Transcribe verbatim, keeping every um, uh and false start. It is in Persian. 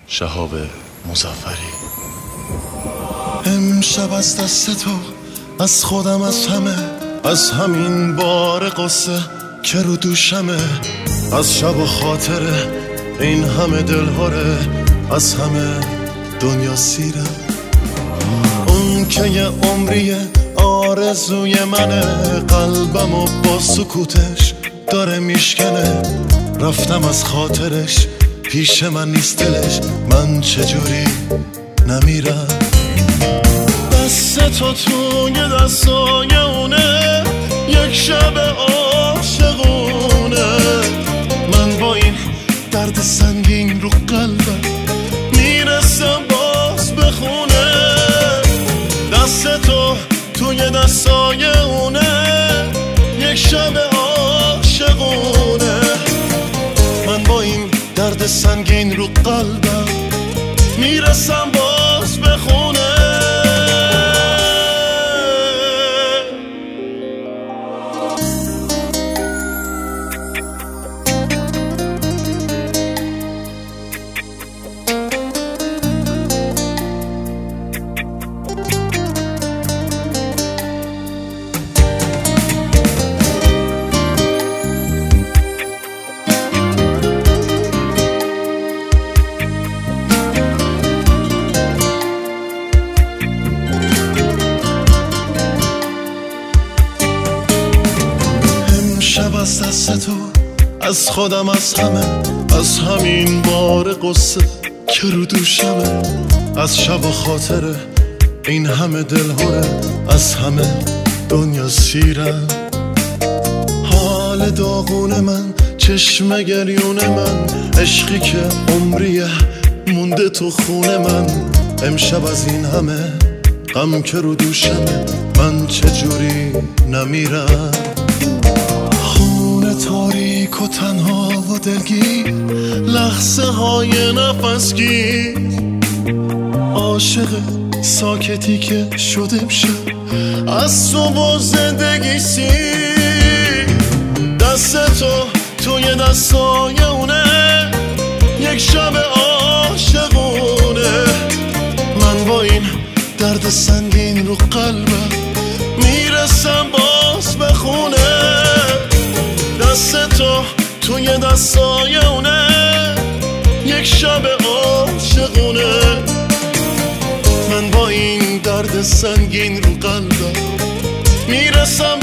شهاب مظفری. امشب از دست تو، از خودم، از همه، از همین بار قصه که رو دوشمه، از شب و خاطره این همه دلهاره، از همه دنیا سیره. اون که یه عمریه آرزوی منه، قلبم و با سکوتش داره میشکنه. رفتم از خاطرش، پیش من نیست دلش، من چجوری نمیرم؟ دست تو توی دستای اونه، یک شب عاشقونه. من با این درد سنگین رو قلبم میرسم باز به خونه. دست تو توی دستای اونه، یک شب عاشقونه. من با این درد سنگین رو قلبم میرسم باز به خونه. شب از دست تو، از خودم، از همه، از همین بار قصه که رو دوشمه، از شب و خاطره این همه دلهوره، از همه دنیا سیره. حال داغون من، چشم گریون من، عشقی که عمریه مونده تو خونه من. امشب از این همه غم که رو دوشمه، من چجوری نمیرم؟ تاریک و تنها و دلگیر، لحظه های نفسگیر، عاشق ساکتی که شده امشب از تو با زندگی سیر. دست تو توی دستای اونه، یک شب عاشقونه. من با این درد سنگین رو قلبم میرسم باز به خونه. دست تو توی دستای اونه، یک شب عاشقونه. من با این درد سنگین رو قلبم میرسم